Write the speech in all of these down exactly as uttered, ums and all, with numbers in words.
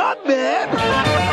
on, man.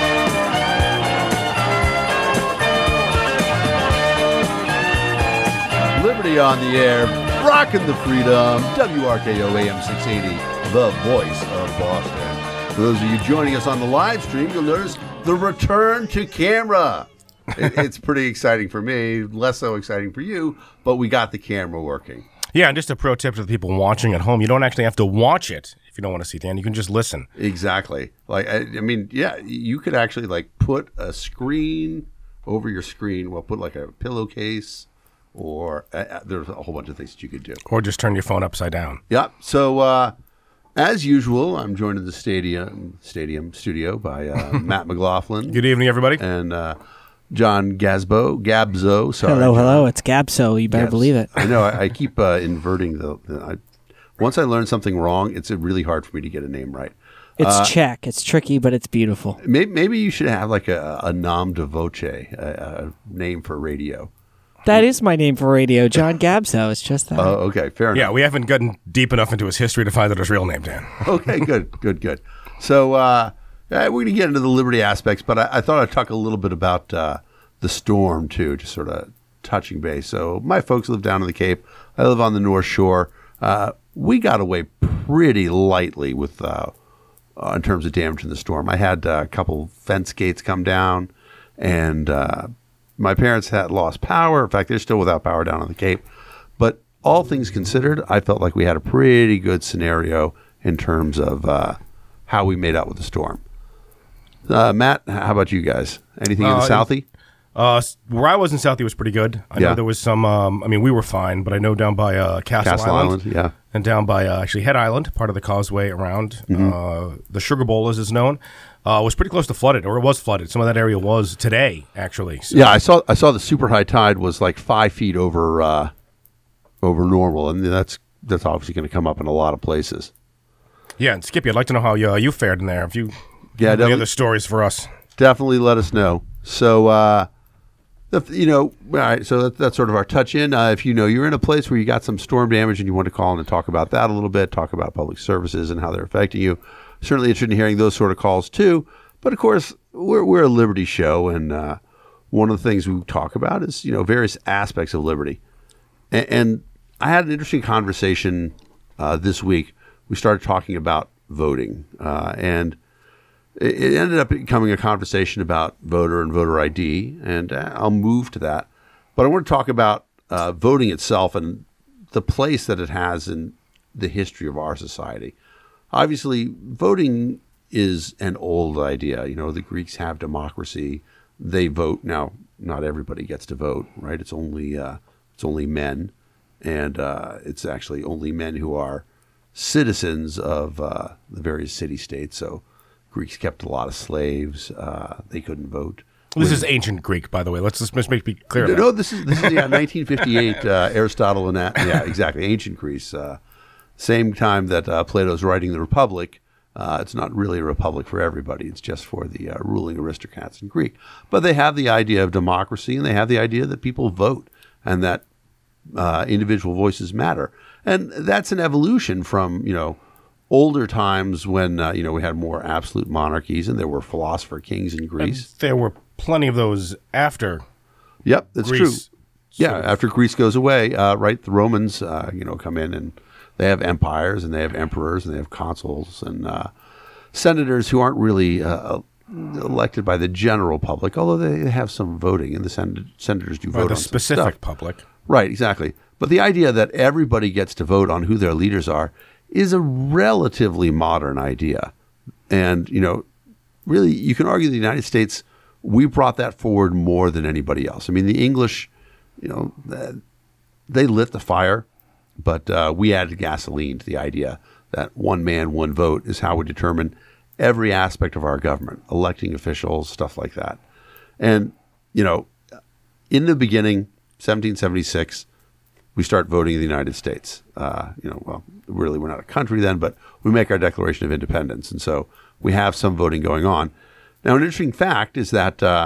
Liberty on the air, rocking the freedom. W R K O A M six eighty, the voice of Boston. For those of you joining us on the live stream, you'll notice the return to camera. It, it's pretty exciting for me, less so exciting for you, but we got the camera working. Yeah, and just a pro tip to the people watching at home, you don't actually have to watch it if you don't want to see Dan. You can just listen. Exactly. Like, I, I mean, yeah, you could actually like put a screen over your screen. Well, put like a pillowcase, or uh, there's a whole bunch of things that you could do. Or just turn your phone upside down. Yep. So, uh, as usual, I'm joined in the stadium stadium studio by uh, Matt McLaughlin. Good evening, everybody. And uh, John Gazbo, Gabzo. Sorry, hello, John. hello. It's Gabso. You better Gabs. believe it. I know. I, I keep uh, inverting the. the I, once I learn something wrong, it's really hard for me to get a name right. It's uh, Czech. It's tricky, but it's beautiful. Maybe, maybe you should have like a, a nom de voce, a, a name for radio. That is my name for radio, John Gabso. It's just that. Oh, okay, fair enough. Yeah, we haven't gotten deep enough into his history to find out his real name, Dan. Okay, good, good, good. So uh, yeah, we're going to get into the Liberty aspects, but I, I thought I'd talk a little bit about uh, the storm, too, just sort of touching base. So my folks live down in the Cape. I live on the North Shore. Uh, we got away pretty lightly with uh, uh, in terms of damage in the storm. I had uh, a couple fence gates come down, and uh, my parents had lost power. In fact, they're still without power down on the Cape. But all things considered, I felt like we had a pretty good scenario in terms of uh, how we made out with the storm. Uh, Matt, how about you guys? Anything in the Uh, Southie? Uh, where I was in Southie was pretty good. I Yeah. know there was some, um, I mean, we were fine, but I know down by uh, Castle, Castle Island, Island, yeah. and down by uh, actually Head Island, part of the causeway around, Mm-hmm. uh, the Sugar Bowl as is known, uh, was pretty close to flooded, or it was flooded. Some of that area was today, actually. So, Yeah, I saw I saw the super high tide was like five feet over uh, over normal, and that's that's obviously going to come up in a lot of places. yeah, and Skippy, I'd like to know how you, uh, you fared in there. If you Yeah, have any definitely- other stories for us. Definitely let us know. So, uh, the, you know, all right, so that, that's sort of our touch in. Uh, if you know you're in a place where you got some storm damage and you want to call in and talk about that a little bit, talk about public services and how they're affecting you, certainly interested in hearing those sort of calls too. But of course, we're we're a Liberty show, and uh, one of the things we talk about is, you know, various aspects of Liberty. And, and I had an interesting conversation uh, this week. We started talking about voting, uh, and it ended up becoming a conversation about voter and voter I D, and uh, I'll move to that. But I want to talk about uh, voting itself and the place that it has in the history of our society. Obviously, voting is an old idea. You know, the Greeks have democracy; they vote. Now, not everybody gets to vote, right? It's only uh, it's only men, and uh, it's actually only men who are citizens of uh, the various city-states. So Greeks kept a lot of slaves. Uh, they couldn't vote. This is ancient Greek, by the way. Let's just make me clear. No, that. no, this is this is yeah, nineteen fifty-eight. Uh, Aristotle and that. Yeah, exactly. Ancient Greece. Uh, same time that uh, Plato's writing the Republic. Uh, it's not really a republic for everybody. It's just for the uh, ruling aristocrats in Greek. But they have the idea of democracy, and they have the idea that people vote and that uh, individual voices matter. And that's an evolution from, you know, older times when, uh, you know, we had more absolute monarchies and there were philosopher kings in Greece. There were plenty of those after. Yep, that's Greece, true. Yeah, sort of. after Greece goes away, uh, right, the Romans, uh, you know, come in and they have empires and they have emperors and they have consuls and uh, senators who aren't really uh, elected by the general public, although they have some voting, and the sen- senators do By vote the on some specific stuff. public. Right, exactly. But the idea that everybody gets to vote on who their leaders are is a relatively modern idea. And, you know, really, you can argue the United States, we brought that forward more than anybody else. I mean, the English, you know, they lit the fire, but uh, we added gasoline to the idea that one man, one vote is how we determine every aspect of our government, electing officials, stuff like that. And, you know, in the beginning, seventeen seventy-six, we start voting in the United States. Uh, you know, well, really, we're not a country then, but we make our Declaration of Independence. And so we have some voting going on. Now, an interesting fact is that uh,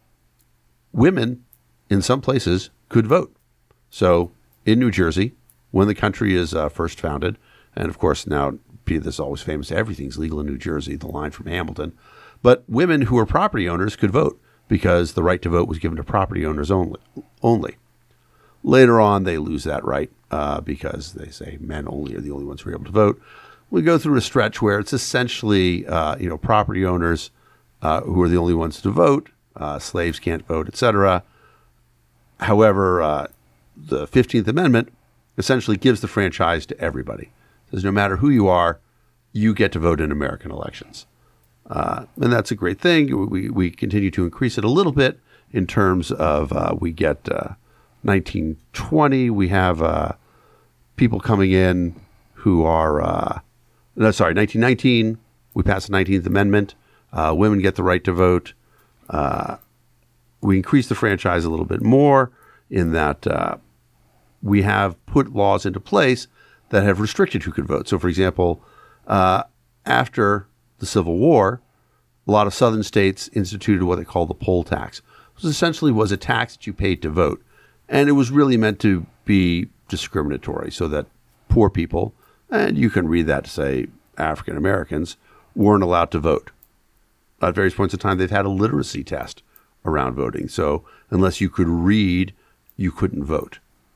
women in some places could vote. So in New Jersey, when the country is uh, first founded, and of course now this is always famous, everything's legal in New Jersey, the line from Hamilton. But women who were property owners could vote because the right to vote was given to property owners only. only. Later on, they lose that right uh, because they say men only are the only ones who are able to vote. We go through a stretch where it's essentially, uh, you know, property owners uh, who are the only ones to vote. Uh, slaves can't vote, et cetera. However, uh, the fifteenth Amendment essentially gives the franchise to everybody. It says no matter who you are, you get to vote in American elections. Uh, and that's a great thing. We, we continue to increase it a little bit in terms of uh, we get uh, nineteen twenty, we have uh, people coming in who are, uh, no, sorry, nineteen nineteen, we pass the nineteenth Amendment. Uh, women get the right to vote. Uh, we increase the franchise a little bit more in that uh, we have put laws into place that have restricted who could vote. So, for example, uh, after the Civil War, a lot of southern states instituted what they call the poll tax. It was essentially was a tax that you paid to vote. And it was really meant to be discriminatory so that poor people, and you can read that to say African Americans, weren't allowed to vote. At various points in time, they've had a literacy test around voting. So unless you could read, you couldn't vote.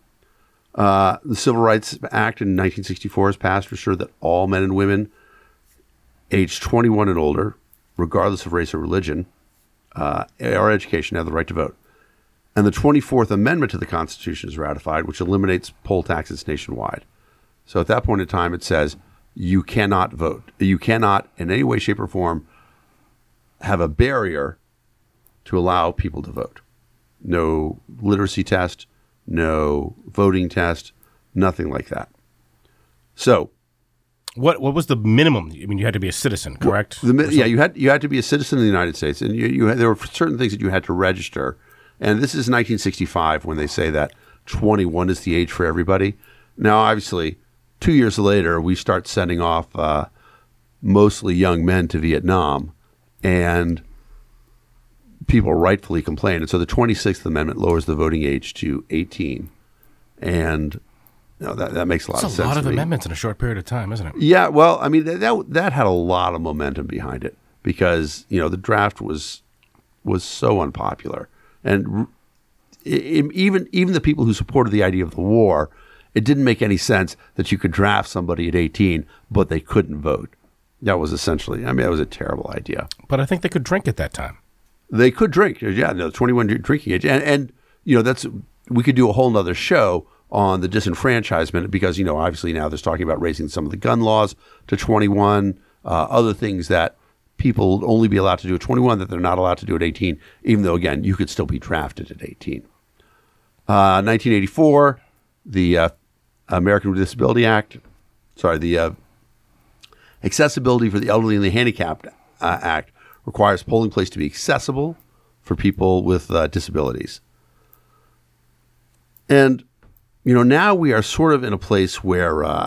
Uh, the Civil Rights Act in nineteen sixty-four is passed to ensure that all men and women aged twenty-one and older, regardless of race or religion, uh, or education, have the right to vote. And the twenty-fourth Amendment to the Constitution is ratified, which eliminates poll taxes nationwide. So at that point in time, it says you cannot vote. You cannot, in any way, shape, or form, have a barrier to allow people to vote. No literacy test, no voting test, nothing like that. So, what what was the minimum? I mean, you had to be a citizen, correct? The, yeah, you had you had to be a citizen of the United States, and you, you had, there were certain things that you had to register. And this is nineteen sixty-five when they say that twenty-one is the age for everybody. Now, obviously, two years later, we start sending off uh, mostly young men to Vietnam, and people rightfully complain. And so the twenty-sixth Amendment lowers the voting age to eighteen. And you know, that, that makes a lot That's of a sense. lot of to me. amendments in a short period of time, isn't it? Yeah, well, I mean, that, that that had a lot of momentum behind it because, you know, the draft was was so unpopular. And it, even even the people who supported the idea of the war, it didn't make any sense that you could draft somebody at eighteen, but they couldn't vote. That was essentially, I mean, that was a terrible idea. But I think they could drink at that time. They could drink, yeah, no, twenty-one drinking age. And, and, you know, that's, we could do a whole nother show on the disenfranchisement because, you know, obviously now there's talking about raising some of the gun laws to twenty-one, uh, other things that people will only be allowed to do at twenty-one that they're not allowed to do at eighteen, even though, again, you could still be drafted at eighteen. Uh, nineteen eighty-four, the uh, American with Disability Act, sorry, the uh, Accessibility for the Elderly and the Handicapped uh, Act requires polling place to be accessible for people with uh, disabilities. And, you know, now we are sort of in a place where uh,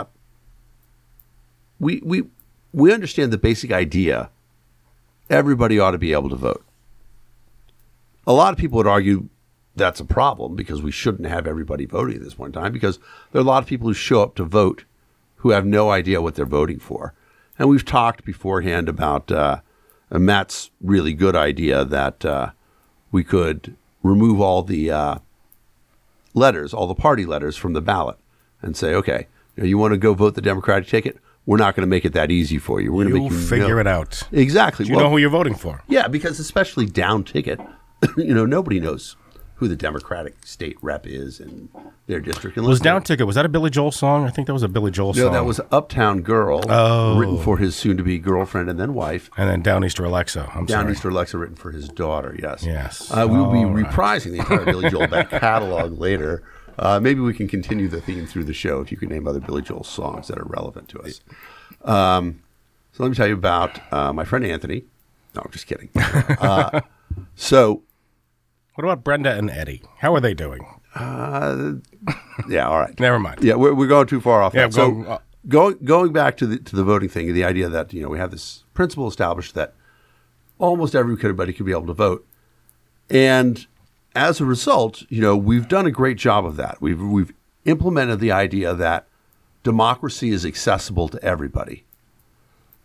we we we understand the basic idea. Everybody ought to be able to vote. A lot of people would argue that's a problem because we shouldn't have everybody voting at this point in time because there are a lot of people who show up to vote who have no idea what they're voting for. And we've talked beforehand about uh, Matt's really good idea that uh, we could remove all the uh, letters, all the party letters from the ballot and say, okay, you, know, you want to go vote the Democratic ticket? We're not going to make it that easy for you. We're going to make you figure know. it out. Exactly. Do you well, know who you're voting for? Yeah, because especially down ticket, you know, nobody knows who the Democratic state rep is in their district. Was Down Ticket, was that a Billy Joel song? I think that was a Billy Joel No, song. that was Uptown Girl, Oh. written for his soon-to-be girlfriend and then wife. And then Downeaster Alexa. I'm sorry. Downeaster Alexa, written for his daughter, yes. Yes. Uh, we will be All right. reprising the entire Billy Joel back catalog later. Uh, maybe we can continue the theme through the show if you could name other Billy Joel songs that are relevant to us. Um, so let me tell you about uh, my friend Anthony. No, I'm just kidding. Uh, so... What about Brenda and Eddie? How are they doing? Uh, yeah, all right. Never mind. Yeah, we're, we're going too far off. Yeah, that. So going, uh, going going back to the to the voting thing, the idea that you know we have this principle established that almost everybody could be able to vote, and as a result, you know we've done a great job of that. We've we've implemented the idea that democracy is accessible to everybody.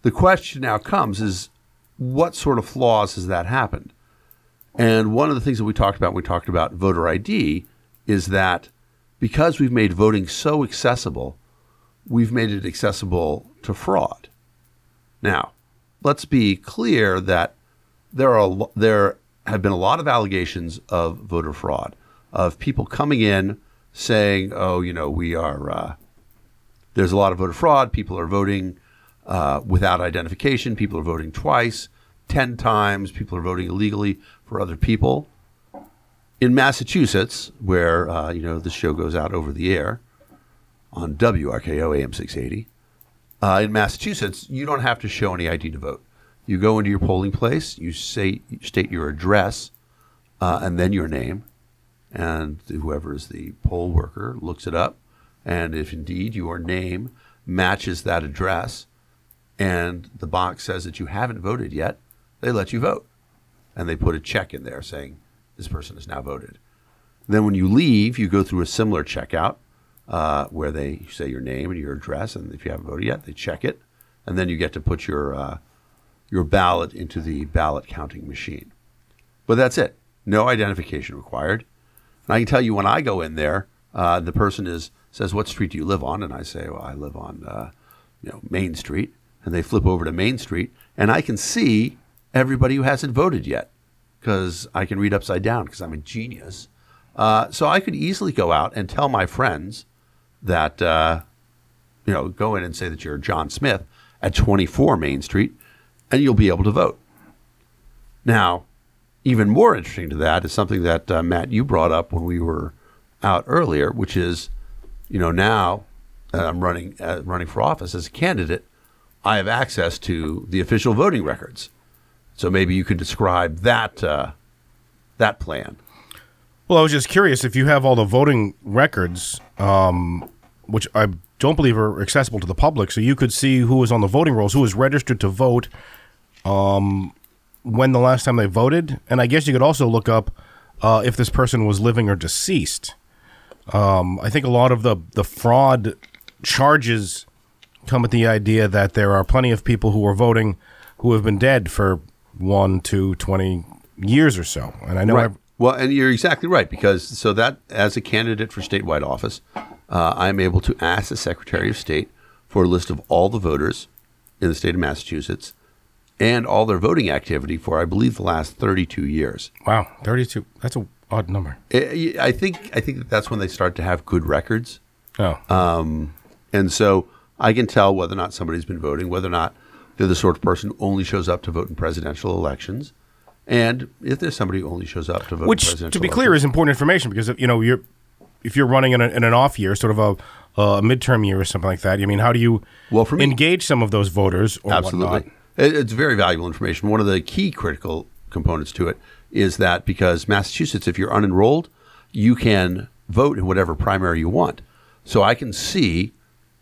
The question now comes is, what sort of flaws has that happened? And one of the things that we talked about when we talked about voter I D is that because we've made voting so accessible, we've made it accessible to fraud. Now, let's be clear that there are there have been a lot of allegations of voter fraud, of people coming in saying, oh, you know, we are, uh, there's a lot of voter fraud. People are voting uh, without identification. People are voting twice, ten times. People are voting illegally for other people. In Massachusetts, where, uh, you know, this show goes out over the air on W R K O A M six eighty, uh, in Massachusetts, you don't have to show any I D to vote. You go into your polling place, you say, you state your address, uh, and then your name, and whoever is the poll worker looks it up, and if indeed your name matches that address, and the box says that you haven't voted yet, they let you vote, and they put a check in there saying this person has now voted. Then when you leave, you go through a similar checkout uh, where they say your name and your address, and if you haven't voted yet, they check it, and then you get to put your uh, your ballot into the ballot counting machine. But that's it. No identification required. And I can tell you when I go in there, uh, the person is says, what street do you live on? And I say, well, I live on uh, you know, Main Street. And they flip over to Main Street, and I can see everybody who hasn't voted yet because I can read upside down because I'm a genius. Uh, so I could easily go out and tell my friends that, uh, you know, go in and say that you're John Smith at twenty-four Main Street, and you'll be able to vote. Now, even more interesting to that is something that, uh, Matt, you brought up when we were out earlier, which is, you know, now that I'm running, uh, running for office as a candidate, I have access to the official voting records. So maybe you could describe that uh, that plan. Well, I was just curious if you have all the voting records, um, which I don't believe are accessible to the public, so you could see who was on the voting rolls, who was registered to vote, um, when the last time they voted, and I guess you could also look up uh, if this person was living or deceased. Um, I think a lot of the, the fraud charges come with the idea that there are plenty of people who are voting who have been dead for one, two, twenty years or so. And I know right. I've, well, and you're exactly right, because so that as a candidate for statewide office, uh, I'm able to ask the Secretary of State for a list of all the voters in the state of Massachusetts and all their voting activity for, I believe, the last thirty-two years. Wow, thirty-two. That's an odd number. I I think I think that that's when they start to have good records. Oh. Um, and so I can tell whether or not somebody's been voting, whether or not they're the sort of person who only shows up to vote in presidential elections, and if there's somebody who only shows up to vote Which, in presidential to be elections. clear, is important information because, you know, you're if you're running in, a, in an off year, sort of a, a midterm year or something like that, I mean, how do you well, for me, engage some of those voters or absolutely. whatnot? It, it's very valuable information. One of the key critical components to it is that because Massachusetts, if you're unenrolled, you can vote in whatever primary you want. So I can see,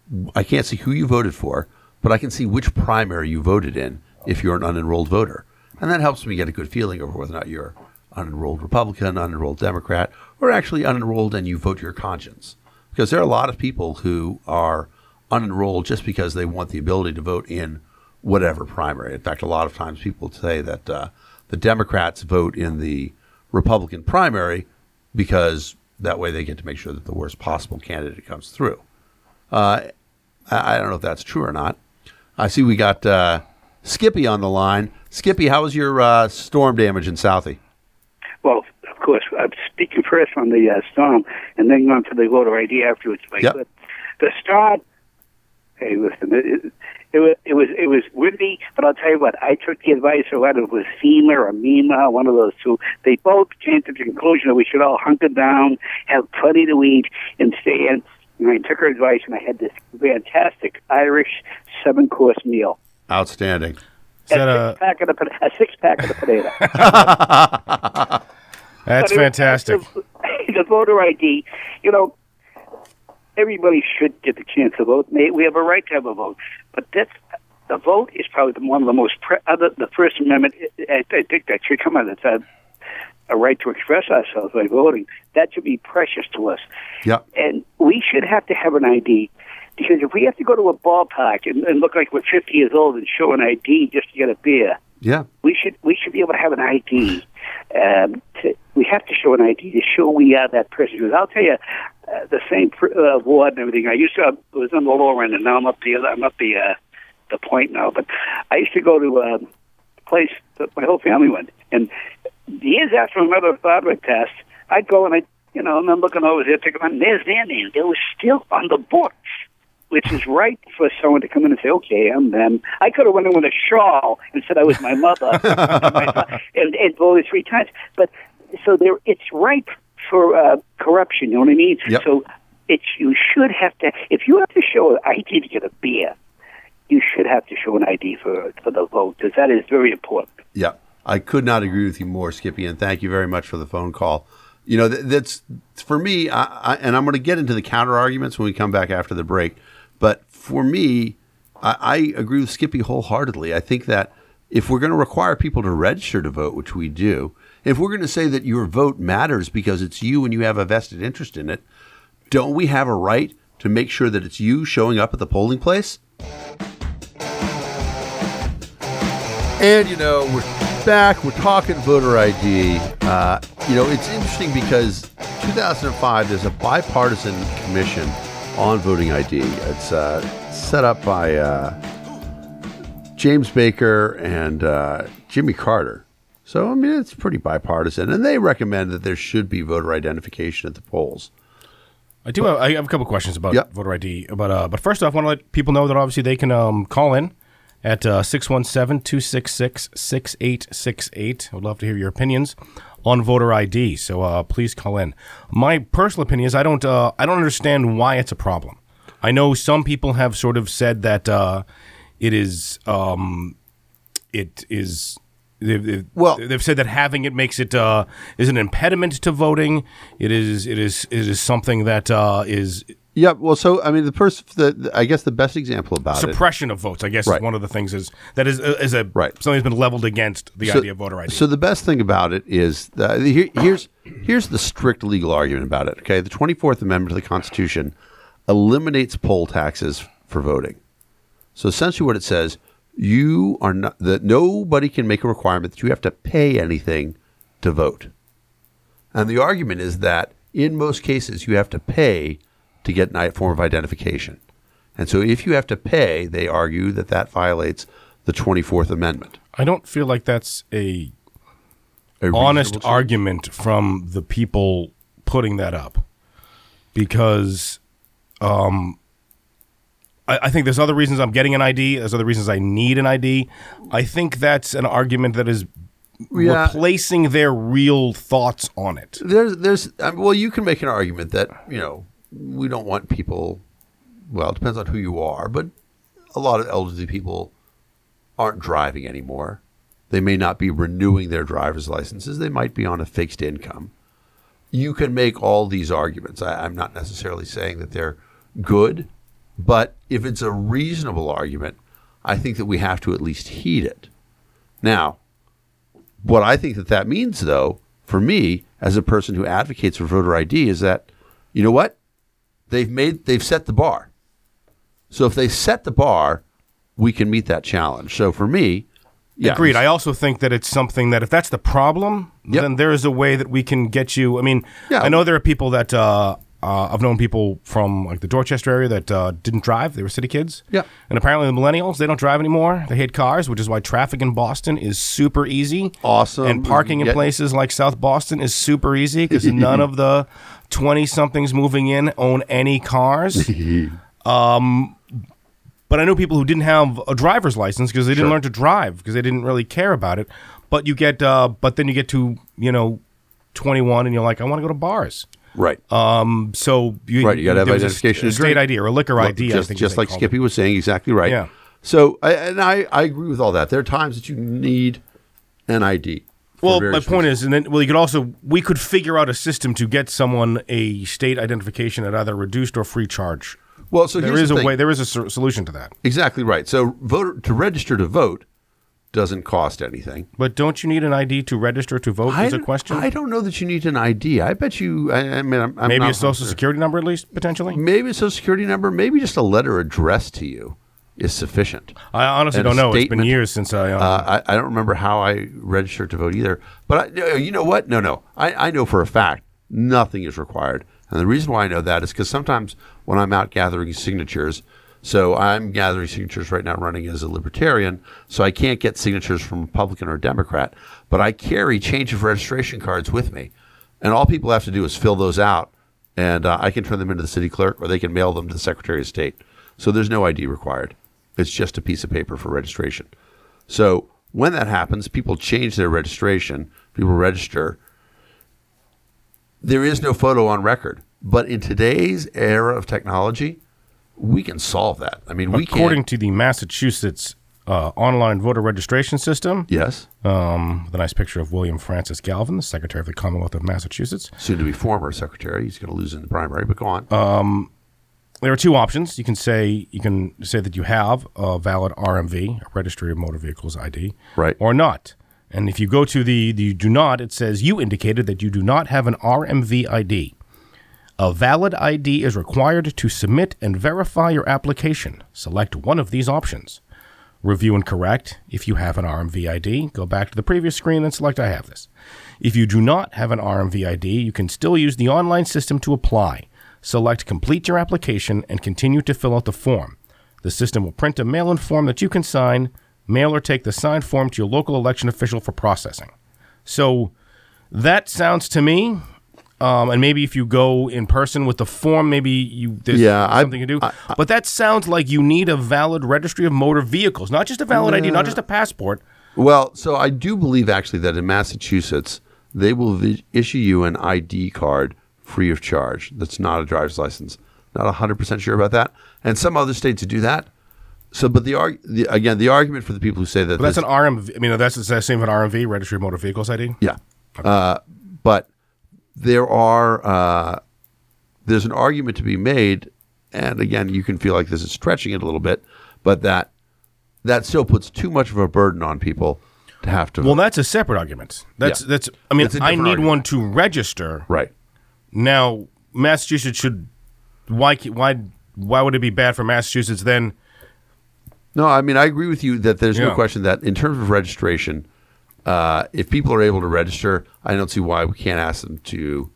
I can't see who you voted for, but I can see which primary you voted in if you're an unenrolled voter. And that helps me get a good feeling over whether or not you're unenrolled Republican, unenrolled Democrat, or actually unenrolled and you vote your conscience. Because there are a lot of people who are unenrolled just because they want the ability to vote in whatever primary. In fact, a lot of times people say that uh, the Democrats vote in the Republican primary because that way they get to make sure that the worst possible candidate comes through. Uh, I, I don't know if that's true or not. I see we got uh, Skippy on the line. Skippy, how was your uh, storm damage in Southie? Well, of course, I'm speaking first on the uh, storm and then going to the voter I D afterwards. Yep. But the storm, hey, listen, it, it, was, it was it was windy, but I'll tell you what, I took the advice of whether it was FEMA or MEMA, one of those two. They both came to the conclusion that we should all hunker down, have plenty to eat, and stay in. And I took her advice, and I had this fantastic Irish seven-course meal. Outstanding. Is that a, a, six pack of the, a six-pack of the potato. that's But it- fantastic. The, the voter I D, you know, everybody should get the chance to vote. May- We have a right to have a vote, but that's the vote is probably the, one of the most pre- other. The First Amendment, I, I think that should come out. It's a, a right to express ourselves by voting. That should be precious to us. Yep. And we should have to have an I D because if we have to go to a ballpark and, and look like we're fifty years old and show an I D just to get a beer, Yeah. we should we should be able to have an I D. Um, to, we have to show an I D to show we are that person. Because I'll tell you, uh, the same uh, ward and everything. I used to I was on the lower end, and now I'm up the I'm up the uh, the point now. But I used to go to uh, a place that my whole family went, and years after my mother father had passed, I'd go and I, you know, and I'm looking over there, picking on. There's their name. They were still on the books, which is right for someone to come in and say, "Okay, I'm them." I could have went in with a shawl and said I was my mother, and, my fa- and, and voted three times. But so there, it's ripe for uh, corruption. You know what I mean? Yep. So it's you should have to. If you have to show an I D to get a beer, you should have to show an I D for for the vote, because that is very important. Yeah. I could not agree with you more, Skippy, and thank you very much for the phone call. You know, th- that's for me, I, I, and I'm going to get into the counter arguments when we come back after the break. But for me, I, I agree with Skippy wholeheartedly. I think that if we're going to require people to register to vote, which we do, if we're going to say that your vote matters because it's you and you have a vested interest in it, don't we have a right to make sure that it's you showing up at the polling place? And, you know, we're back. We're talking voter I D. Uh, you know, it's interesting because two thousand five, there's a bipartisan commission on voting I D. It's uh, set up by uh, James Baker and uh, Jimmy Carter. So, I mean, it's pretty bipartisan. And they recommend that there should be voter identification at the polls. I do. Have, I have a couple questions about Yep. voter I D. But uh, but first off, I want to let people know that obviously they can um, call in at uh, six one seven, two six six, six eight six eight. I would love to hear your opinions on voter I D. So uh, please call in. My personal opinion is I don't uh, I don't understand why it's a problem. I know some people have sort of said that uh, it is um, it is. They've, they've, Well- they've said that having it makes it uh, is an impediment to voting. It is it is it is something that uh, is Yeah, well, so, I mean, the person, the, the, I guess the best example about it. suppression of votes. I guess Right. is one of the things is that is is a Right. something that's been leveled against the So- idea of voter I D. So the best thing about it is that here, here's here's the strict legal argument about it. Okay, the twenty-fourth Amendment to the Constitution eliminates poll taxes for voting. So essentially, what it says, you are not that nobody can make a requirement that you have to pay anything to vote. And the argument is that in most cases you have to pay to get a form of identification. And so if you have to pay, they argue that that violates the twenty-fourth Amendment. I don't feel like that's a A honest reasonable- argument from the people putting that up, because um, I, I think there's other reasons I'm getting an I D. There's other reasons I need an I D. I think that's an argument that is Yeah. replacing their real thoughts on it. There's, there's, um, well, you can make an argument that, you know, we don't want people, well, it depends on who you are, but a lot of elderly people aren't driving anymore. They may not be renewing their driver's licenses. They might be on a fixed income. You can make all these arguments. I, I'm not necessarily saying that they're good, but if it's a reasonable argument, I think that we have to at least heed it. Now, what I think that that means, though, for me, as a person who advocates for voter I D, is that, you know what? They've made, they've set the bar. So if they set the bar, we can meet that challenge. So for me, yeah. Agreed. I also think that it's something that if that's the problem, Yep. then there is a way that we can get you. I mean, Yeah. I know there are people that uh, uh, I've known people from like the Dorchester area that uh, didn't drive. They were city kids. Yeah. And apparently the millennials, they don't drive anymore. They hate cars, which is why traffic in Boston is super easy. Awesome. And parking in Yeah. places like South Boston is super easy because none of the twenty-somethings moving in own any cars. um, but I know people who didn't have a driver's license because they didn't Sure. learn to drive because they didn't really care about it. But you get, uh, but then you get to you know, twenty-one and you're like, I want to go to bars. Right. Um, so you, Right, you gotta have there's a identification st- to a state drink. I D or a liquor I D. Well, I just think just they like called Skippy it. was saying, exactly right. Yeah. So, I, and I, I agree with all that. There are times that you need an I D. for Well, my various point reasons. is, and then well, you could also we could figure out a system to get someone a state identification at either reduced or free charge. well, so There here's is the a thing. way. There is a so- solution to that. Exactly right. So, voter to register to vote, doesn't cost anything. But don't you need an I D to register to vote? I, Is a question. I don't know that you need an I D. I bet you. I, I mean, I'm, I'm maybe not a social sure. security number at least potentially. Maybe a social security number. Maybe just a letter addressed to you is sufficient. I honestly And a don't know. It's been statement. years since I. Um, Uh, I, I don't remember how I registered to vote either. But I, you know what? No, no. I, I know for a fact nothing is required. And the reason why I know that is because sometimes when I'm out gathering signatures, so I'm gathering signatures right now running as a libertarian, so I can't get signatures from Republican or Democrat, but I carry change of registration cards with me. And all people have to do is fill those out, and uh, I can turn them into the city clerk or they can mail them to the Secretary of State. So there's no I D required. It's just a piece of paper for registration. So when that happens, people change their registration, people register. There is no photo on record. But in today's era of technology, we can solve that. I mean, we can. According to the Massachusetts uh, online voter registration system, Yes. um, with a nice picture of William Francis Galvin, the Secretary of the Commonwealth of Massachusetts. Soon to be former secretary. He's going to lose in the primary, but go on. Uh, There are two options. You can say you can say that you have a valid R M V, a Registry of Motor Vehicles I D, Right. or not. And if you go to the, the do not, it says you indicated that you do not have an R M V I D. A valid I D is required to submit and verify your application. Select one of these options. Review and correct. If you have an R M V I D, go back to the previous screen and select I have this. If you do not have an R M V I D, you can still use the online system to apply. Select complete your application and continue to fill out the form. The system will print a mail-in form that you can sign, mail or take the signed form to your local election official for processing. So that sounds to me, um, and maybe if you go in person with the form, maybe you there's Yeah, I- something to do. I- I- but that sounds like you need a valid registry of motor vehicles, not just a valid I D, not just a passport. Well, so I do believe actually that in Massachusetts, they will vi- issue you an I D card free of charge. That's not a driver's license. Not one hundred percent sure about that. And some other states do that. So, but the, arg- the again, the argument for the people who say that But that's this- an R M V. I mean, that's the same as an R M V, Registry of Motor Vehicles I D. Yeah. Uh, but there are uh, there's an argument to be made, and again, you can feel like this is stretching it a little bit, but that that still puts too much of a burden on people to have to. Well, that's a separate argument. That's Yeah. that's. I mean, It's a I different need argument. one to register. right. Now, Massachusetts should. Why? Why? Why would it be bad for Massachusetts then? No, I mean I agree with you that there's Yeah. no question that in terms of registration, uh, if people are able to register, I don't see why we can't ask them to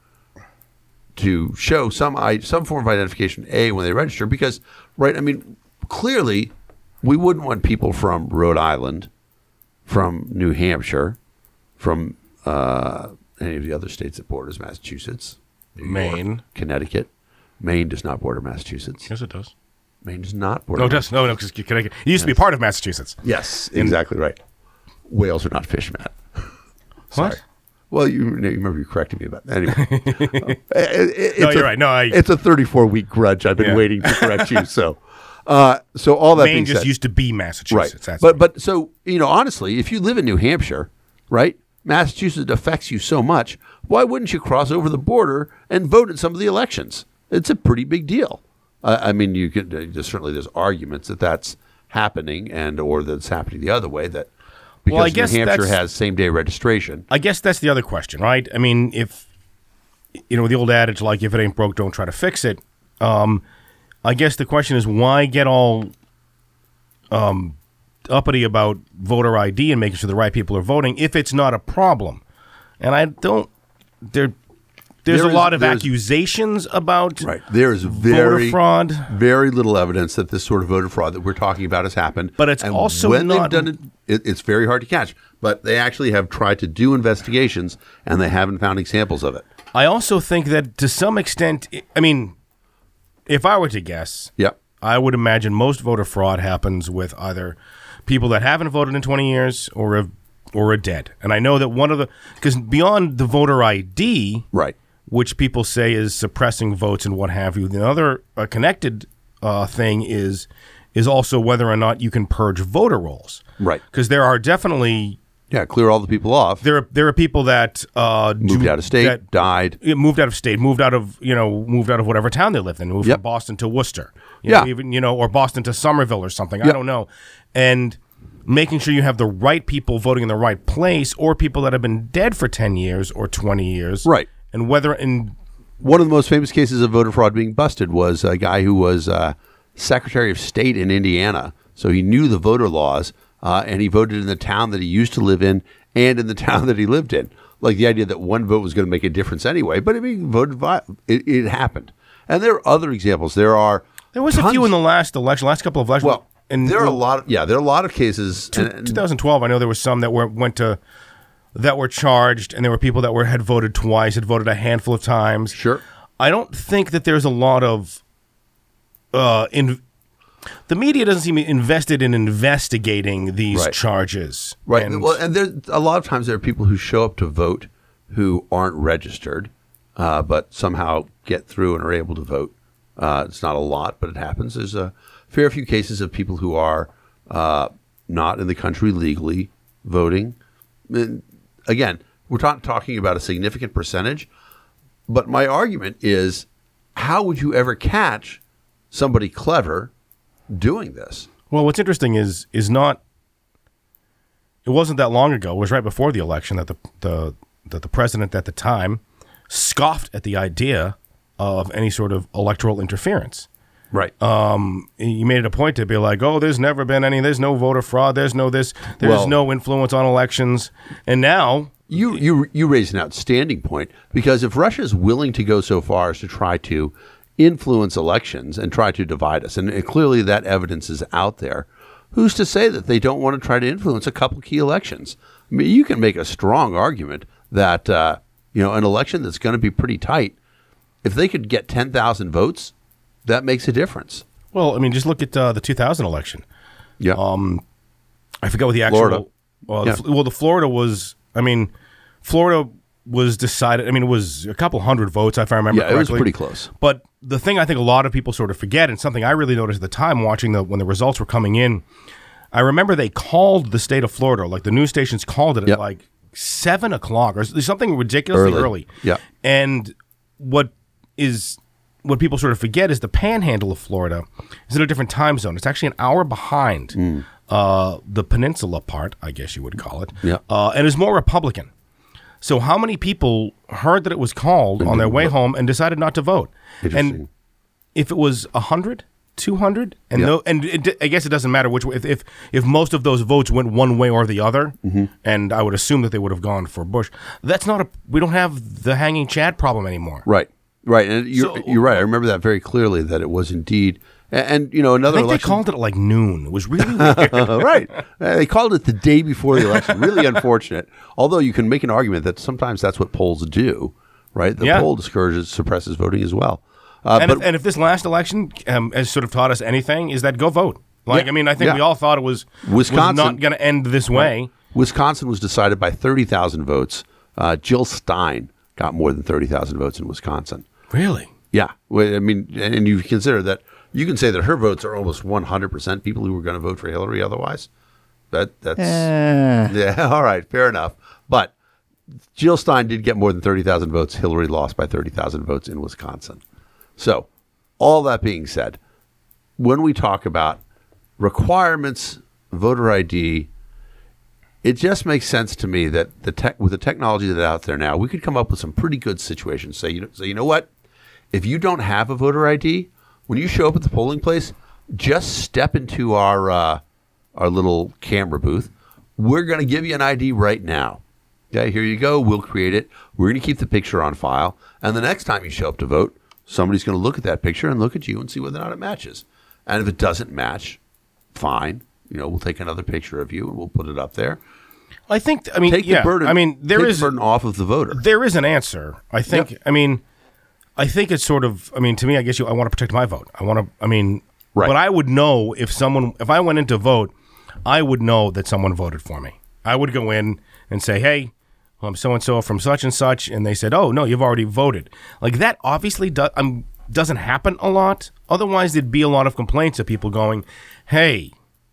to show some I, some form of identification a when they register because right. I mean clearly we wouldn't want people from Rhode Island, from New Hampshire, from uh, any of the other states that borders Massachusetts, New York, Maine. Connecticut. Maine does not border Massachusetts. Yes, it does. Maine does not border. No, it does. No, no, because Connecticut. It used to be part of Massachusetts. Yes, exactly right. Whales are not fish, Matt. Sorry. What? Well, you, you remember you corrected me about that. Anyway. It- it- No, it's you're a- right. No, I- it's a thirty-four week grudge. I've been Yeah. waiting to correct you. So, uh, so all that Maine being just said, used to be Massachusetts. right. That's But but so you know, honestly, if you live in New Hampshire, right, Massachusetts affects you so much. Why wouldn't you cross over the border and vote in some of the elections? It's a pretty big deal. Uh, I mean, you could uh, there's certainly there's arguments that that's happening and or that it's happening the other way that because Well, I guess New Hampshire that's- has same day registration. I guess that's the other question, right? I mean, if you know the old adage, like if it ain't broke, don't try to fix it. Um, I guess the question is why get all um, uppity about voter I D and making sure the right people are voting if it's not a problem? And I don't. There, there's There a is- lot of there's- accusations about There is voter very fraud. very little evidence that this sort of voter fraud that we're talking about has happened. But it's And also when not- they've done it, it, it's very hard to catch. But they actually have tried to do investigations, and they haven't found examples of it. I also think that to some extent, I mean, if I were to guess, Yeah. I would imagine most voter fraud happens with either people that haven't voted in twenty years or are, or are dead. And I know that one of the, because beyond the voter I D, Right. which people say is suppressing votes and what have you, the other uh, connected uh, thing is is also whether or not you can purge voter rolls. Right. Because there are definitely, Yeah, clear all the people off. there are, there are people that uh, Moved do- out of state, that- died. Yeah, moved out of state, moved out of you know, moved out of whatever town they lived in, moved Yep. from Boston to Worcester, you Yeah. know, even you know, or Boston to Somerville or something. I Yep. don't know, and making sure you have the right people voting in the right place, or people that have been dead for ten years or twenty years. Right. And whether in one of the most famous cases of voter fraud being busted was a guy who was uh, Secretary of State in Indiana. So he knew the voter laws, uh, and he voted in the town that he used to live in and in the town that he lived in. Like the idea that one vote was going to make a difference anyway, but I mean, voted, it, it happened. And there are other examples. There are there was tons, a few in the last election, last couple of elections. Well, and there are a lot of yeah, there are a lot of cases. Two, and, twenty twelve, I know there were some that were went to that were charged, and there were people that were had voted twice, had voted a handful of times. Sure, I don't think that there's a lot of uh, in the media doesn't seem invested in investigating these right. charges. Right. And, well, and there's a lot of times there are people who show up to vote who aren't registered, uh, but somehow get through and are able to vote. Uh, it's not a lot, but it happens. There's a fair few cases of people who are uh, not in the country legally voting. And again, we're not talking about a significant percentage, but my argument is, how would you ever catch somebody clever doing this? Well, what's interesting is is not. It wasn't that long ago. It was right before the election that the the that the president at the time scoffed at the idea of any sort of electoral interference. Right. Um, he made it a point to be like, "Oh, there's never been any. There's no voter fraud. There's no this. There's Well, no influence on elections." And now, you you you raise an outstanding point, because if Russia is willing to go so far as to try to influence elections and try to divide us, and clearly that evidence is out there, who's to say that they don't want to try to influence a couple key elections? I mean, you can make a strong argument that uh, you know, an election that's going to be pretty tight, if they could get ten thousand votes, that makes a difference. well, I mean, just look at uh, the two thousand election. Yeah. Um, I forget what the actual. Florida. Well, Yeah. the, well, the Florida was. I mean, Florida was decided. I mean, it was a couple hundred votes, if I remember yeah, correctly. it was pretty close. But the thing I think a lot of people sort of forget, and something I really noticed at the time watching the when the results were coming in, I remember they called the state of Florida, like the news stations called it Yep. at like seven o'clock or something ridiculously Early. early. Yeah. And what is what people sort of forget is the panhandle of Florida is in a different time zone. It's actually an hour behind Mm. uh, the peninsula part, I guess you would call it, Yeah. uh, and is more Republican. So how many people heard that it was called on their way home and decided not to vote? Interesting. And if it was one hundred, two hundred, and Yeah. no, and it, I guess it doesn't matter which way, if, if if most of those votes went one way or the other, Mm-hmm. and I would assume that they would have gone for Bush. That's not a. We don't have the hanging Chad problem anymore. Right. Right. And you're, So- you're right. I remember that very clearly, that it was indeed. And, and you know, another I think election. they called it at like noon. It was really weird. right. Uh, they called it the day before the election. Really unfortunate. Although you can make an argument that sometimes that's what polls do, right? The Yeah. poll discourages, suppresses voting as well. Uh, and, but if, and if this last election um, has sort of taught us anything, is that go vote. Like, Yeah. I mean, I think Yeah. we all thought it was, was Wisconsin- not going to end this way. Wisconsin was decided by thirty thousand votes. Uh, Jill Stein got more than thirty thousand votes in Wisconsin. Really? Yeah. Well, I mean, and you consider that, you can say that her votes are almost one hundred percent people who were going to vote for Hillary otherwise. That That's. Uh, Yeah, all right, fair enough. But Jill Stein did get more than thirty thousand votes. Hillary lost by thirty thousand votes in Wisconsin. So, all that being said, when we talk about requirements, voter I D, it just makes sense to me that the tech, with the technology that's out there now, we could come up with some pretty good situations. Say, you know, say, you know what? If you don't have a voter I D, when you show up at the polling place, just step into our uh, our little camera booth. We're going to give you an I D right now. Okay, here you go. We'll create it. We're going to keep the picture on file. And the next time you show up to vote, somebody's going to look at that picture and look at you and see whether or not it matches. And if it doesn't match, fine. You know, we'll take another picture of you and we'll put it up there. I think, I mean, Take yeah, the burden. I mean, there take is the burden off of the voter. there is an answer. I think, Yep. I mean, I think it's sort of, I mean, to me, I guess you, I want to protect my vote. I want to, I mean, Right. but I would know if someone, if I went in to vote, I would know that someone voted for me. I would go in and say, hey, I'm so-and-so from such and such. And they said, oh, no, you've already voted. Like that obviously do, um, doesn't happen a lot. Otherwise, there'd be a lot of complaints of people going, hey,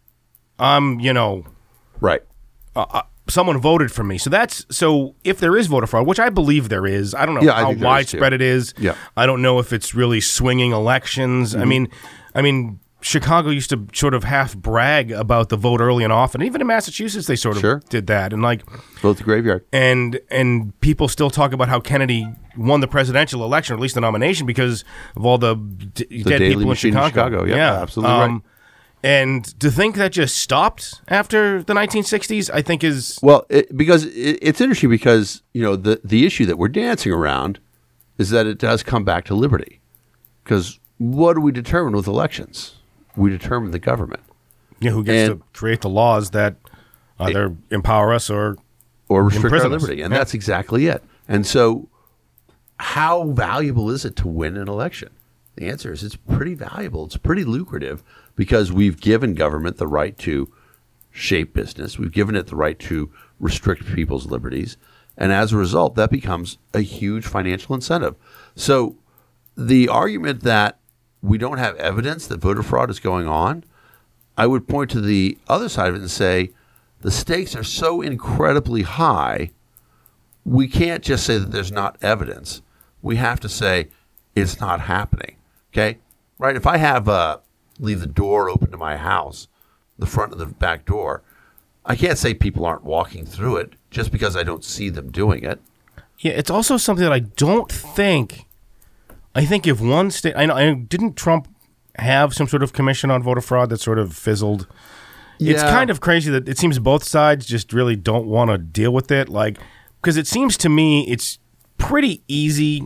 I'm, you know, Right. uh, someone voted for me. So that's so if there is voter fraud, which I believe there is, I don't know Yeah, I how think there is, widespread too. it is. Yeah. I don't know if it's really swinging elections. Mm-hmm. I mean, I mean, Chicago used to sort of half brag about the vote early and often. Even in Massachusetts, they sort of Sure. did that. And like, Vote the graveyard. and and people still talk about how Kennedy won the presidential election, or at least the nomination, because of all the, d- dead Daily people in Machine in Chicago. Chicago. Yeah, absolutely right. And to think that just stopped after the nineteen sixties, I think is Well, it, because it, it's interesting because, you know, the, the issue that we're dancing around is that it does come back to liberty. Because what do we determine with elections? We determine the government. yeah, who gets and- to create the laws that either empower us or Or restrict our Imprison us. liberty. And Yeah. that's exactly it. And so how valuable is it to win an election? The answer is it's pretty valuable. It's pretty lucrative because we've given government the right to shape business. We've given it the right to restrict people's liberties. And as a result, that becomes a huge financial incentive. So the argument that we don't have evidence that voter fraud is going on, I would point to the other side of it and say the stakes are so incredibly high, we can't just say that there's not evidence. We have to say it's not happening. Okay? Right? If I have uh, leave the door open to my house, the front of the back door, I can't say people aren't walking through it just because I don't see them doing it. yeah, it's also something that I don't think. I think if one state, I know, I, didn't Trump have some sort of commission on voter fraud that sort of fizzled? It's Yeah. kind of crazy that it seems both sides just really don't want to deal with it. Like, because it seems to me it's pretty easy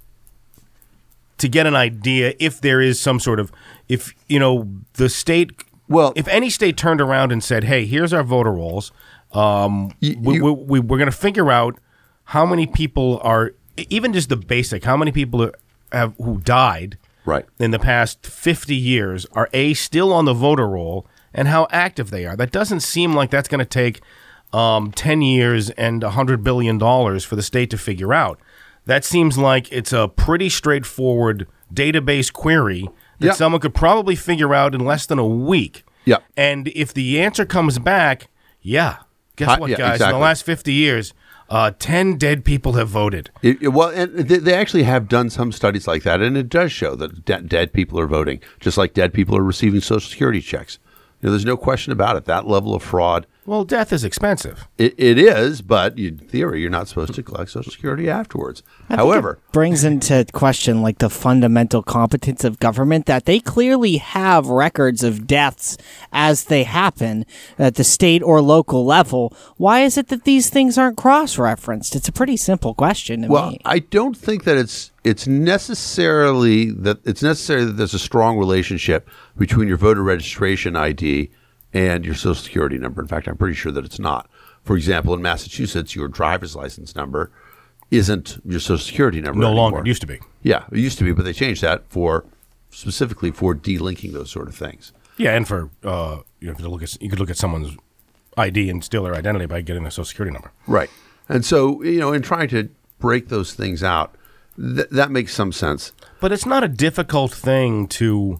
to get an idea if there is some sort of, if, you know, the state, Well, if any state turned around and said, hey, here's our voter rolls, um, You- we, you- we, we, we're going to figure out how many people are, even just the basic, how many people are, have who died right. in the past fifty years are A, still on the voter roll, and how active they are. That doesn't seem like that's going to take um, ten years and one hundred billion dollars for the state to figure out. That seems like it's a pretty straightforward database query that Yeah. someone could probably figure out in less than a week. Yeah. And if the answer comes back, yeah, guess Hi- what, yeah, guys? In exactly. the last fifty years, uh, ten dead people have voted. It, it- well, and they, they actually have done some studies like that, and it does show that de- dead people are voting, just like dead people are receiving Social Security checks. You know, there's no question about it. That level of fraud, Well, death is expensive. it, it is, but in theory, you're not supposed to collect Social Security afterwards. I think However, it brings into question like the fundamental competence of government that they clearly have records of deaths as they happen at the state or local level. Why is it that these things aren't cross-referenced? It's a pretty simple question to well, me. I don't think that it's it's necessarily that it's necessary that there's a strong relationship between your voter registration I D and your Social Security number. In fact, I'm pretty sure that it's not. For example, in Massachusetts, your driver's license number isn't your Social Security number No anymore. longer. It used to be. Yeah, it used to be, but they changed that for specifically for delinking those sort of things. Yeah, and for uh, you know, to look at you could look at someone's I D and steal their identity by getting a Social Security number. Right. And so, you know, in trying to break those things out, th- that makes some sense. But it's not a difficult thing to,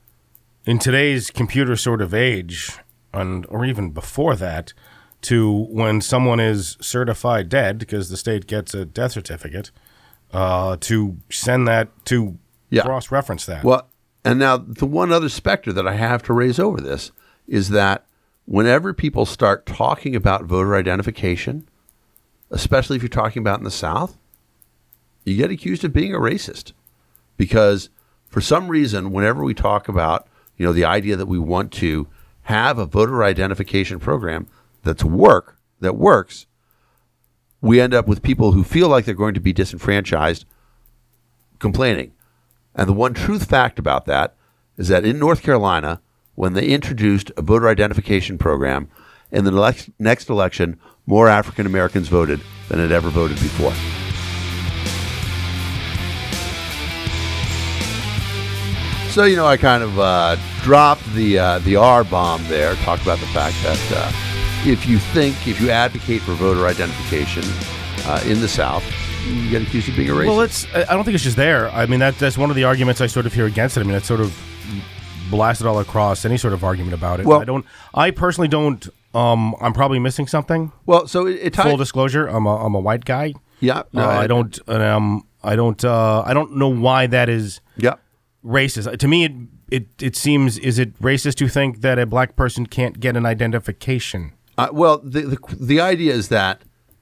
in today's computer sort of age, and or even before that, to when someone is certified dead because the state gets a death certificate, uh, to send that to Yeah. cross-reference that. Well, and now the one other specter that I have to raise over this is that whenever people start talking about voter identification, especially if you're talking about in the South, you get accused of being a racist. Because for some reason, whenever we talk about, you know, the idea that we want to have a voter identification program that's work, that works, we end up with people who feel like they're going to be disenfranchised complaining. And the one truth fact about that is that in North Carolina, when they introduced a voter identification program, in the next, next election, more African Americans voted than had ever voted before. So, you know, I kind of uh, dropped the uh, the R bomb there, talk about the fact that uh, if you think, if you advocate for voter identification uh, in the South, you get accused of being a racist. Well, it's. I don't think it's just there. I mean, that that's one of the arguments I sort of hear against it. I mean, it's sort of blasted all across any sort of argument about it. Well- I don't. I personally don't. Um, I'm probably missing something. well, so it, it ties. Full disclosure, I'm a I'm a white guy. yeah, no, Uh, I don't. Um, I don't. Uh, I don't know why that is Yeah. racist. To me, it it it seems, is it racist to think that a black person can't get an identification? Uh, well, the, the the idea is that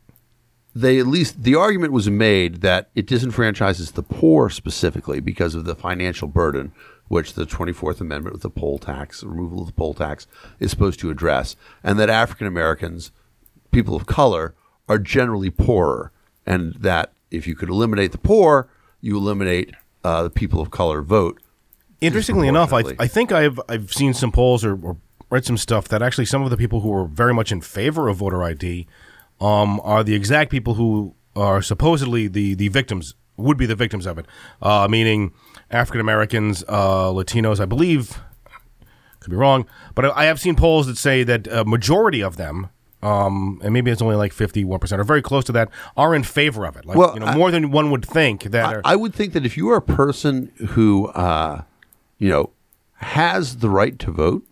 they at least the argument was made that it disenfranchises the poor specifically because of the financial burden which the twenty-fourth Amendment with the poll tax, the removal of the poll tax, is supposed to address, and that African Americans, people of color, are generally poorer, and that if you could eliminate the poor, you eliminate uh, the people of color vote. Interestingly enough, I, I think I've I've seen some polls or, or read some stuff that actually some of the people who are very much in favor of voter I D um, are the exact people who are supposedly the, the victims, would be the victims of it, uh, meaning African Americans, uh, Latinos, I believe, could be wrong, but I have seen polls that say that a majority of them, um, and maybe it's only like fifty-one percent, or very close to that, are in favor of it. Like, well, you know, I, more than one would think. That I, are, I would think that if you are a person who, uh, you know, has the right to vote,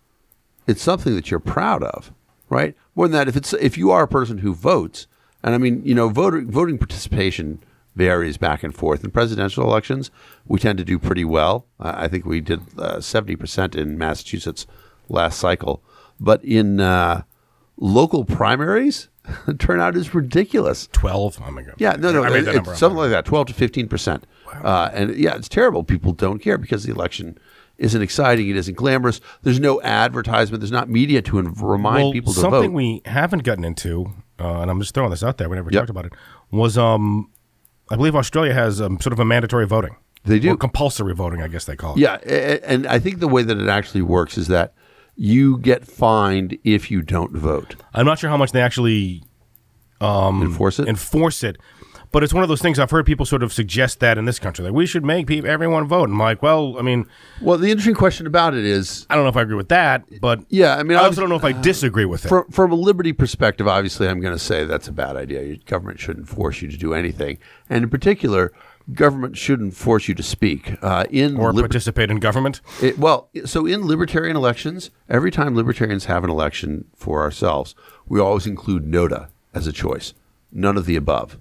it's something that you're proud of, right? More than that, if it's if you are a person who votes, and I mean, you know, voter voting participation varies back and forth. In presidential elections, we tend to do pretty well. Uh, I think we did uh, seventy percent in Massachusetts last cycle. But in uh, local primaries, the turnout is ridiculous. twelve? Oh, my God. Yeah, no, no, I made it, that number it's up. something like that, twelve to fifteen percent. Wow. Uh, and yeah, it's terrible. People don't care because the election isn't exciting. It isn't glamorous. There's no advertisement. There's not media to inv- remind well, people to something vote. we haven't gotten into, uh, and I'm just throwing this out there, we never Yep. talked about it, was um, I believe Australia has um, sort of a mandatory voting. They do. Or compulsory voting, I guess they call it. Yeah, a- and I think the way that it actually works is that you get fined if you don't vote. I'm not sure how much they actually Enforce it? enforce it, but it's one of those things I've heard people sort of suggest that in this country, like we should make people, everyone vote. And I'm like, well, I mean, Well, the interesting question about it is, I don't know if I agree with that, but yeah, I mean, I I also don't know if I disagree with it. From, from a liberty perspective, obviously, I'm going to say that's a bad idea. Your government shouldn't force you to do anything. And in particular, government shouldn't force you to speak. Uh, in or liber- participate in government. it, well, so in libertarian elections, every time libertarians have an election for ourselves, we always include NOTA as a choice. None of the above.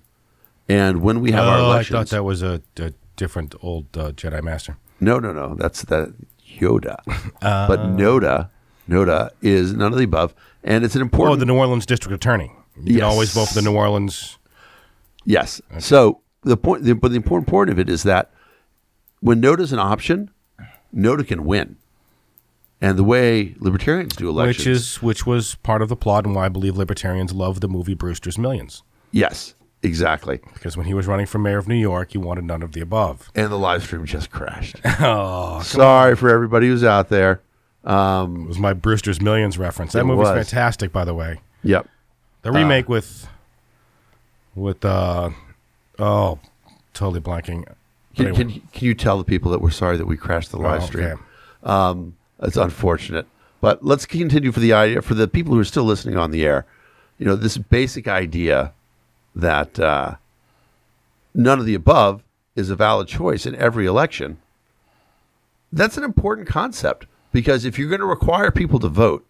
And when we have our Oh, I elections... thought that was a, a different old uh, Jedi Master. No, no, no. That's that Yoda. But NOTA, NOTA is none of the above. And it's an Oh, important... the New Orleans District Attorney. You Yes. can always vote for the New Orleans. Yes. So the point, the, but the important point of it is that when NOTA is an option, NOTA can win. And the way libertarians do elections, Which is which was part of the plot and why I believe libertarians love the movie Brewster's Millions. yes, exactly. Because when he was running for mayor of New York, he wanted none of the above. And the live stream just crashed. Oh, Sorry for everybody who's out there. Um, it was my Brewster's Millions reference. That It movie's was. fantastic, by the way. yep. The remake with with uh oh, totally blanking. Can, Anyway. can, can you tell the people that we're sorry that we crashed the live Oh, stream? okay. Um, it's unfortunate. But let's continue for the idea, for the people who are still listening on the air. You know, this basic idea that uh, none of the above is a valid choice in every election. That's an important concept because if you're going to require people to vote,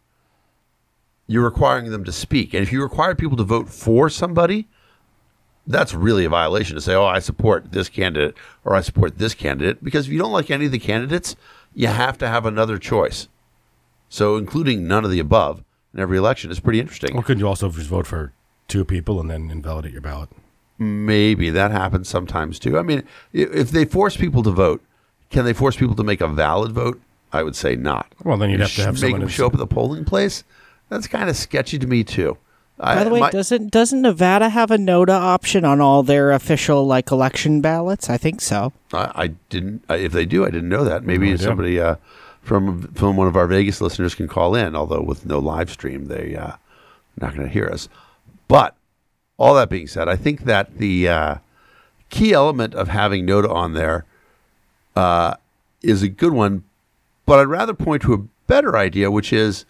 you're requiring them to speak. And if you require people to vote for somebody, that's really a violation to say, oh, I support this candidate or I support this candidate. Because if you don't like any of the candidates, you have to have another choice. So including none of the above in every election is pretty interesting. Or couldn't you also just vote for two people and then invalidate your ballot? Maybe that happens sometimes too. I mean, i- if they force people to vote, can they force people to make a valid vote? I would say not. Well, then you'd You have to have sh- make someone them who's- show up at the polling place. That's kind of sketchy to me too. By the way, my- doesn't doesn't Nevada have a NOTA option on all their official like election ballots? I think so. I, I didn't. I, if they do, I didn't know that. Maybe No idea. somebody uh, from from one of our Vegas listeners can call in. Although with no live stream, they uh, not going to hear us. But all that being said, I think that the uh, key element of having NOTA on there uh, is a good one. But I'd rather point to a better idea, which is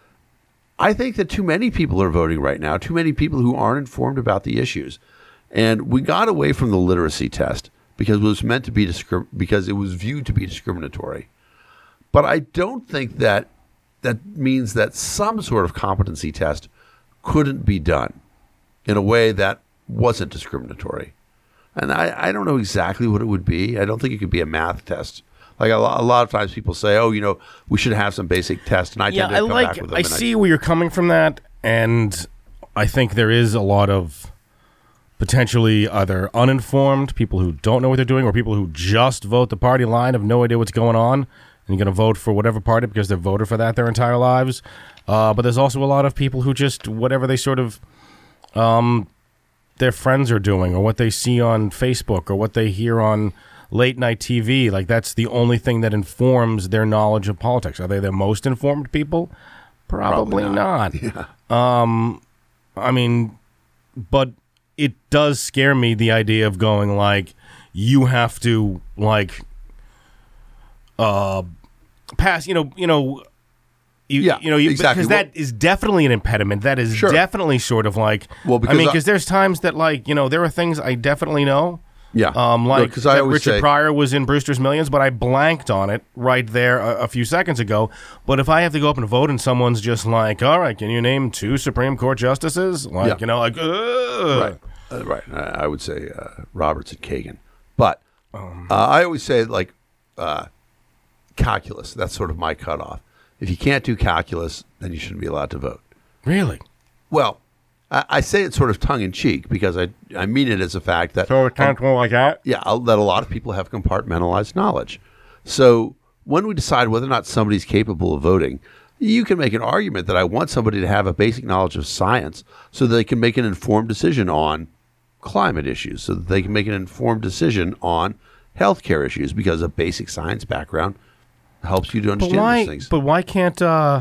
I think that too many people are voting right now. Too many people who aren't informed about the issues, and we got away from the literacy test because it was meant to be discrim- because it was viewed to be discriminatory. But I don't think that that means that some sort of competency test couldn't be done in a way that wasn't discriminatory. And I, I don't know exactly what it would be. I don't think it could be a math test Like a, lo- a lot of times people say, "Oh, you know, we should have some basic tests," and I Yeah, tend to I come like. back with them. I and see where you're coming from that, and I think there is a lot of potentially either uninformed people who don't know what they're doing, or people who just vote the party line, have no idea what's going on, and you're going to vote for whatever party because they've voted for that their entire lives. Uh, but there's also a lot of people who just whatever they sort of um, their friends are doing, or what they see on Facebook, or what they hear on late night T V, like that's the only thing that informs their knowledge of politics. Are they the most informed people? Probably, Probably not. Yeah. Um, I mean, but it does scare me, the idea of going like, you have to like uh pass, you know, you know, you, Yeah, you know, you, exactly. because that is definitely an impediment. That is Sure. definitely sort of like, Well, I because mean, I- because there's times that like, you know, there are things I definitely know. Yeah. Um, No, like 'cause I that always Richard say- Pryor was in Brewster's Millions, but I blanked on it right there a, a few seconds ago. But if I have to go up and vote and someone's just like, all right, can you name two Supreme Court justices? Like, Yeah. you know, like, ugh. Right, uh, right. I, I would say uh, Roberts and Kagan, but Um. uh, I always say like uh, calculus. That's sort of my cutoff. If you can't do calculus, then you shouldn't be allowed to vote. Really? Well, I, I say it sort of tongue in cheek because I I mean it as a fact that So it's kind of like that? yeah, I'll- that a lot of people have compartmentalized knowledge. So when we decide whether or not somebody's capable of voting, you can make an argument that I want somebody to have a basic knowledge of science so that they can make an informed decision on climate issues, so that they can make an informed decision on healthcare issues, because a basic science background helps you to But understand why? those things. But why can't? Uh,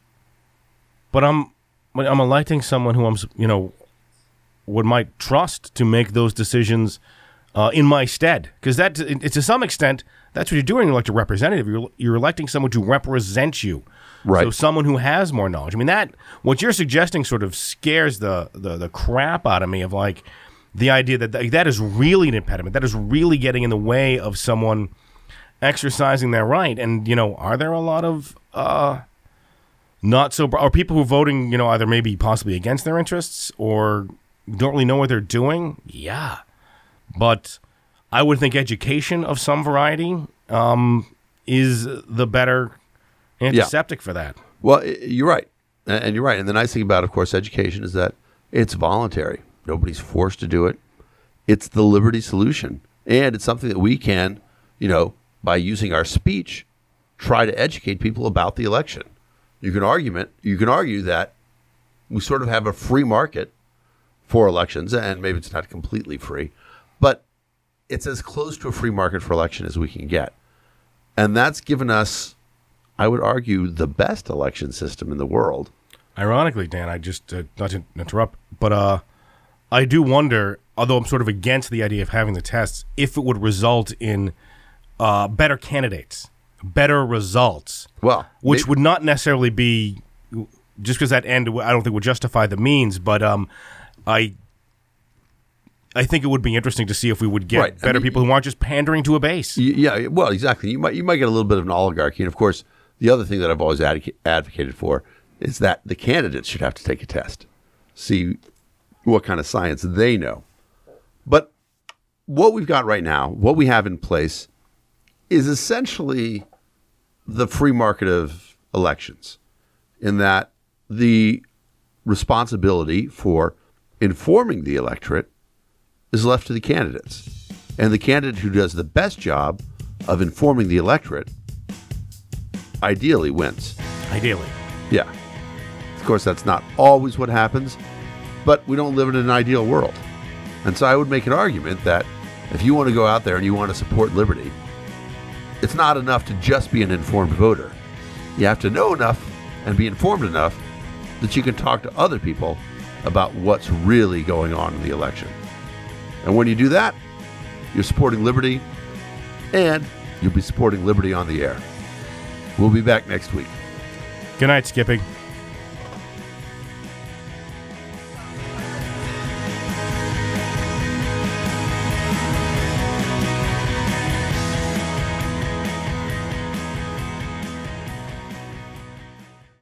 but I'm, but I'm electing someone who I'm, s- you know, would might trust to make those decisions uh, in my stead, because that, it, to some extent, that's what you're doing. You're elect a representative. You're you're electing someone to represent you. Right. So someone who has more knowledge. I mean, that what you're suggesting sort of scares the the, the crap out of me, of like the idea that th- that is really an impediment. That is really getting in the way of someone exercising their right. And, you know, are there a lot of uh, not so, or people who are voting, you know, either maybe possibly against their interests or don't really know what they're doing? Yeah. But I would think education of some variety um, is the better antiseptic for that. Well, i- you're right. A- And you're right. And the nice thing about, of course, education is that it's voluntary. Nobody's forced to do it. It's the liberty solution. And it's something that we can, you know, by using our speech, try to educate people about the election. You can argument, you can argue that we sort of have a free market for elections, and maybe it's not completely free, but it's as close to a free market for election as we can get. And that's given us, I would argue, the best election system in the world. Ironically, Dan, I just, uh, not to interrupt, but uh, I do wonder, although I'm sort of against the idea of having the tests, if it would result in uh, better candidates, better results, Well, which maybe- would not necessarily be, just because that end, I don't think would justify the means, but um, I I think it would be interesting to see if we would get Right. I better mean, people who aren't just pandering to a base. Y- Yeah, well, exactly. You might you might get a little bit of an oligarchy, and of course, the other thing that I've always advoca- advocated for is that the candidates should have to take a test, see what kind of science they know. But what we've got right now, what we have in place, is essentially the free market of elections, in that the responsibility for informing the electorate is left to the candidates. And the candidate who does the best job of informing the electorate ideally wins. Ideally. Yeah. Of course, that's not always what happens, but we don't live in an ideal world. And so I would make an argument that if you want to go out there and you want to support liberty, it's not enough to just be an informed voter. You have to know enough and be informed enough that you can talk to other people about what's really going on in the election. And when you do that, you're supporting liberty, and you'll be supporting liberty on the air. We'll be back next week. Good night, Skippy.